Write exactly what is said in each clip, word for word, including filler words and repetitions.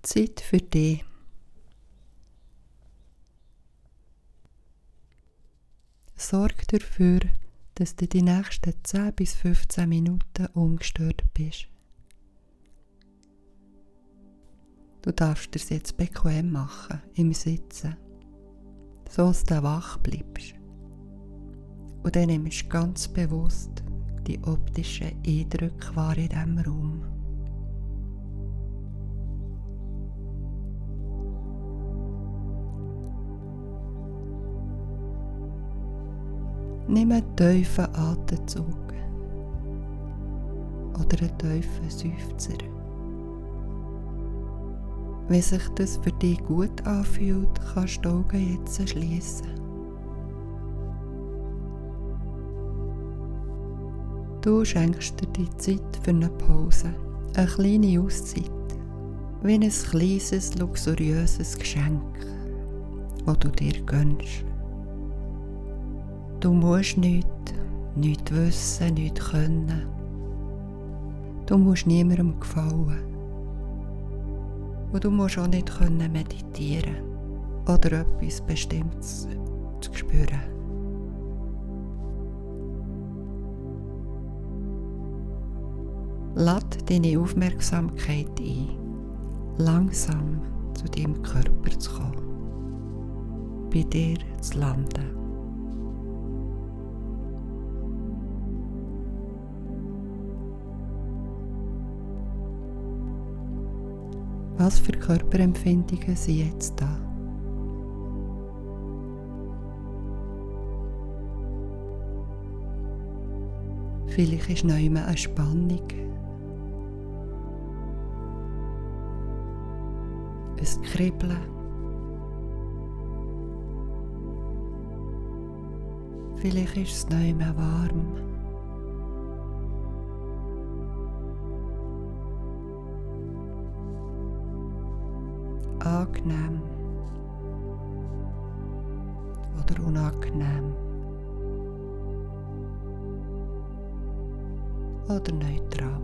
Zeit für dich. Sorg dafür, dass du die nächsten zehn bis fünfzehn Minuten ungestört bist. Du darfst es jetzt bequem machen, im Sitzen, so dass du wach bleibst. Und dann nimmst du ganz bewusst die optischen Eindrücke wahr in diesem Raum. Nimm einen tiefen Atemzug oder einen tiefen Seufzer. Wenn sich das für dich gut anfühlt, kannst du die Augen jetzt schließen. Du schenkst dir die Zeit für eine Pause, eine kleine Auszeit, wie ein kleines, luxuriöses Geschenk, das du dir gönnst. Du musst nichts, nichts wissen, nichts können. Du musst niemandem gefallen. Und du musst auch nicht können meditieren oder etwas Bestimmtes zu spüren. Lade deine Aufmerksamkeit ein, langsam zu deinem Körper zu kommen, bei dir zu landen. Was für Körperempfindungen sind jetzt da? Vielleicht ist noch immer eine Spannung, ein Kribbeln. Vielleicht ist es noch immer warm. Angenehm oder unangenehm oder neutral.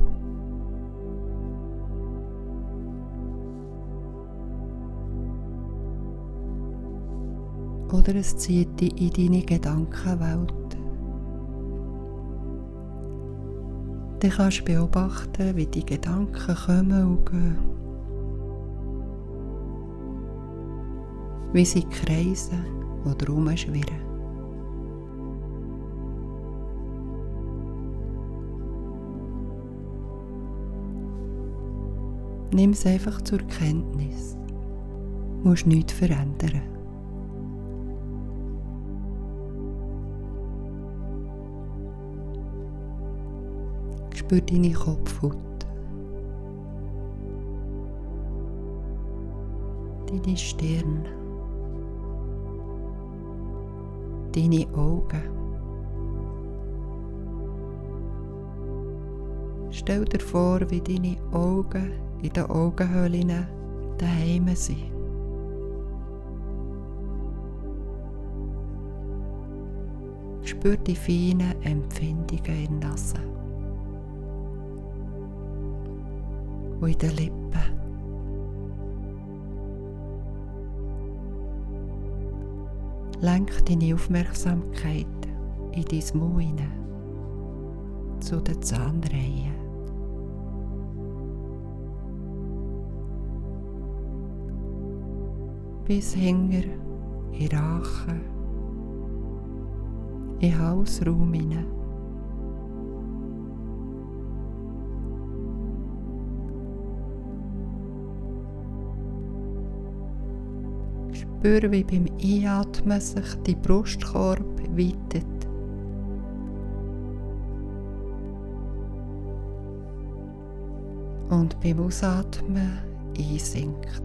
Oder es zieht dich in deine Gedankenwelt. Dann kannst du beobachten, wie die Gedanken kommen und gehen. Wie sie kreisen oder herumschwirren. Nimm es einfach zur Kenntnis. Du musst nichts verändern. Spür deine Kopfhaut, deine Stirn, deine Augen. Stell dir vor, wie deine Augen in den Augenhöhlen daheim sind. Spür die feinen Empfindungen in der Nase und in den Lippen. Lenk deine Aufmerksamkeit in dein Maul hinein, zu den Zahnreihen. Bis hinter in den Rachen, in den Halsraum hinein. Spür, wie beim Einatmen sich die Brustkorb weitet. Und beim Ausatmen einsinkt.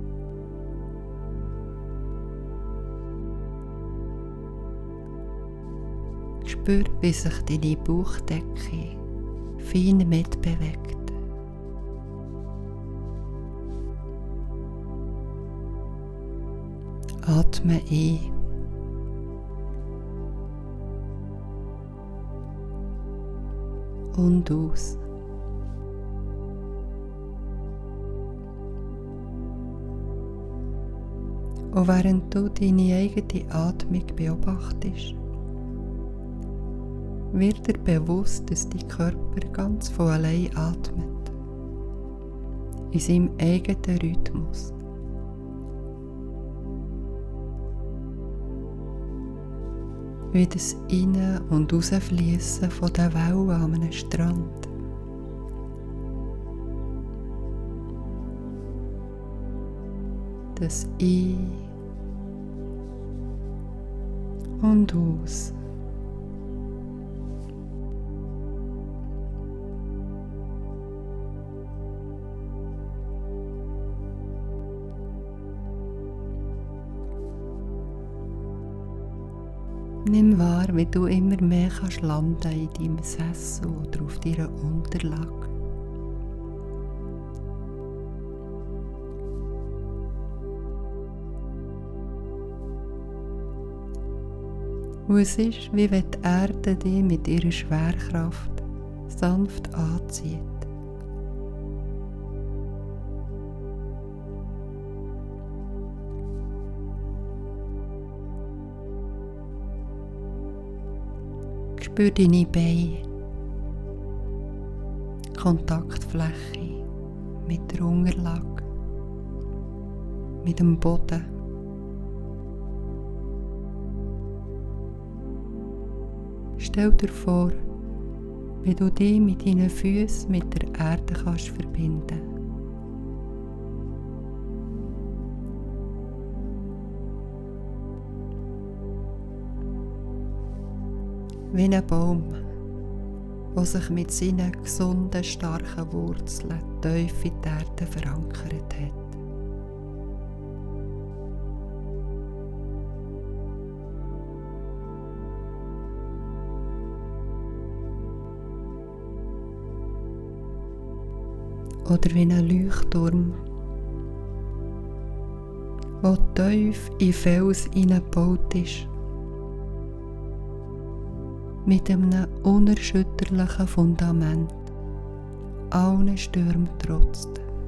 Spür, wie sich deine Bauchdecke fein mitbewegt. Atme ein. Und aus. Und während du deine eigene Atmung beobachtest, wird dir bewusst, dass dein Körper ganz von allein atmet, in seinem eigenen Rhythmus. Wie das Ein- und Rausfließen von den Wellen an einem Strand. Das Ein- und Aus. Nimm wahr, wie du immer mehr kannst landen in deinem Sessel oder auf deiner Unterlage. Und es ist, wie wenn die Erde dich mit ihrer Schwerkraft sanft anzieht. Spür deine Beine, Kontaktfläche mit der Unterlage, mit dem Boden. Stell dir vor, wie du dich mit deinen Füßen mit der Erde kannst verbinden. Wie ein Baum, der sich mit seinen gesunden, starken Wurzeln tief in die Erde verankert hat. Oder wie ein Leuchtturm, der tief in Fels hineingebaut ist, mit einem unerschütterlichen Fundament, allen Stürmen trotzt.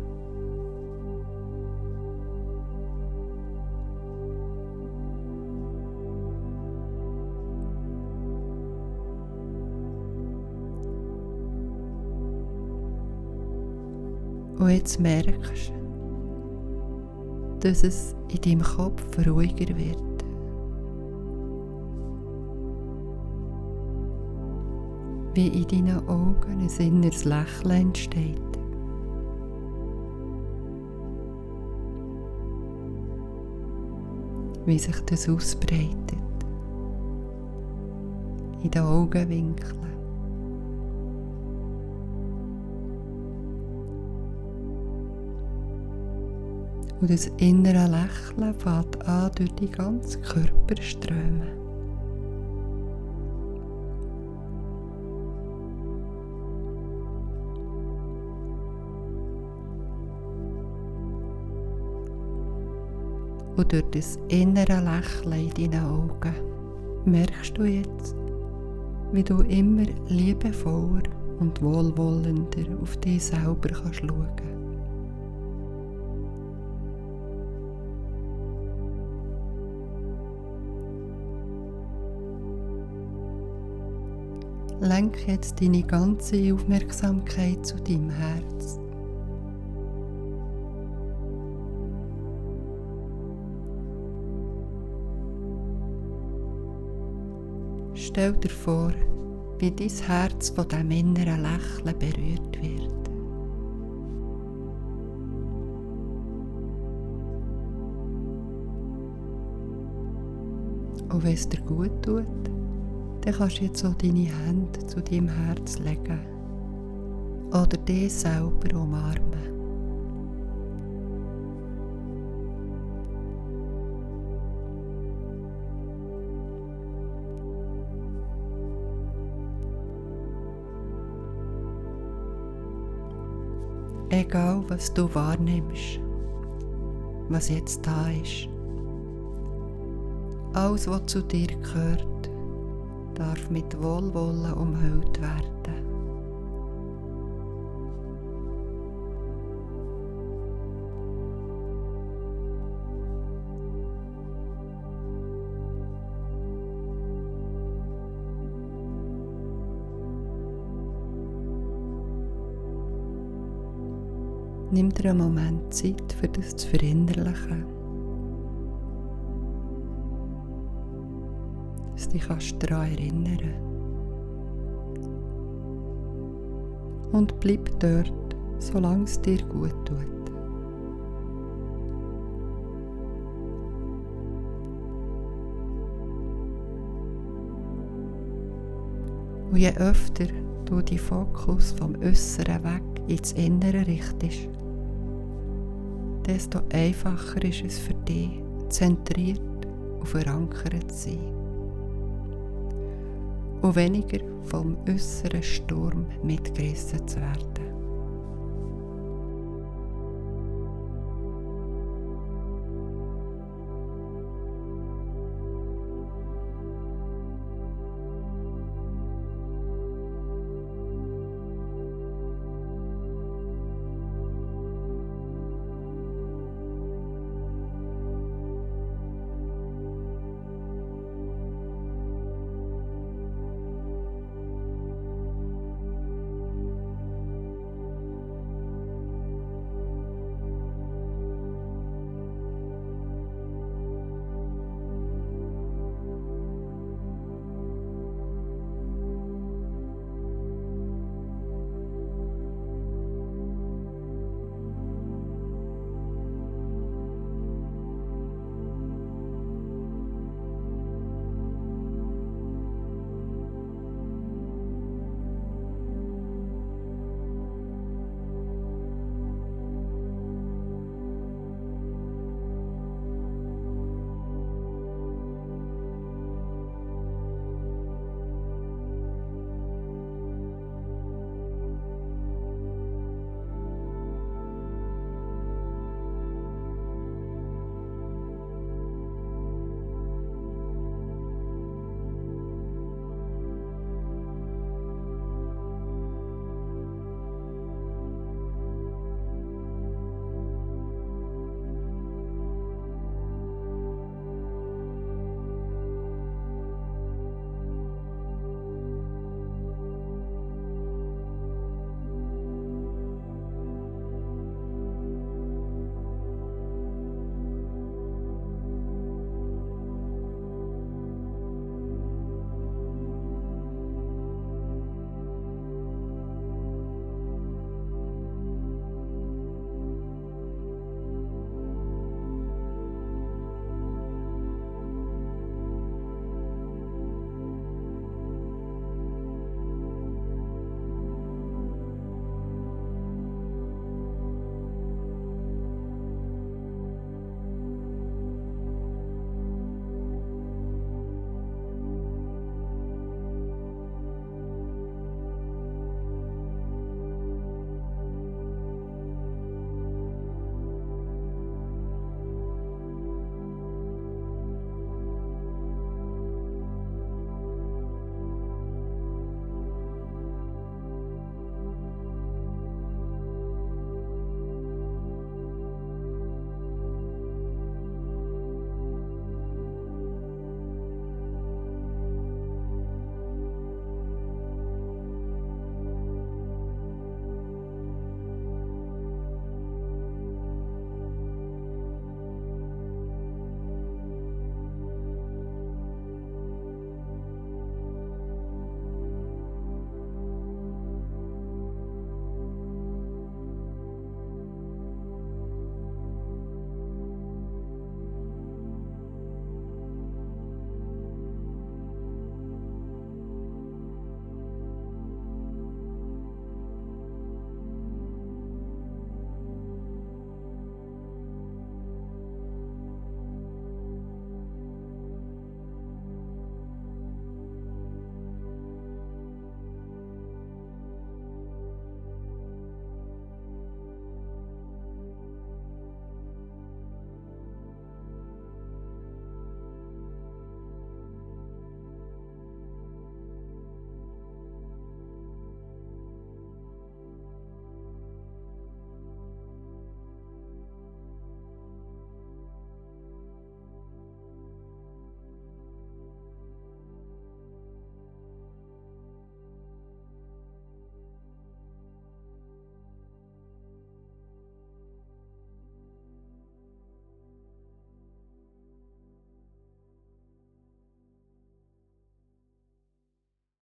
Und jetzt merkst du, dass es in deinem Kopf ruhiger wird. Wie in deinen Augen ein inneres Lächeln entsteht. Wie sich das ausbreitet. In den Augenwinkeln. Und das innere Lächeln fängt an, durch die ganzen Körper zu strömen. Und durch das innere Lächeln in deinen Augen merkst du jetzt, wie du immer liebevoller und wohlwollender auf dich selber kannst schauen. Lenk jetzt deine ganze Aufmerksamkeit zu deinem Herz. Stell dir vor, wie dein Herz von diesem inneren Lächeln berührt wird. Und wenn es dir gut tut, dann kannst du jetzt so deine Hände zu deinem Herz legen oder dich selber umarmen. Egal, was du wahrnimmst, was jetzt da ist, alles, was zu dir gehört, darf mit Wohlwollen umhüllt werden. Nimm dir einen Moment Zeit, für das zu verinnerlichen. Dass du dich daran erinnern kannst. Und bleib dort, solange es dir gut tut. Und je öfter du den Fokus vom Äußeren weg ins Innere richtest, desto einfacher ist es für dich, zentriert und verankert zu sein. Und weniger vom äußeren Sturm mitgerissen zu werden.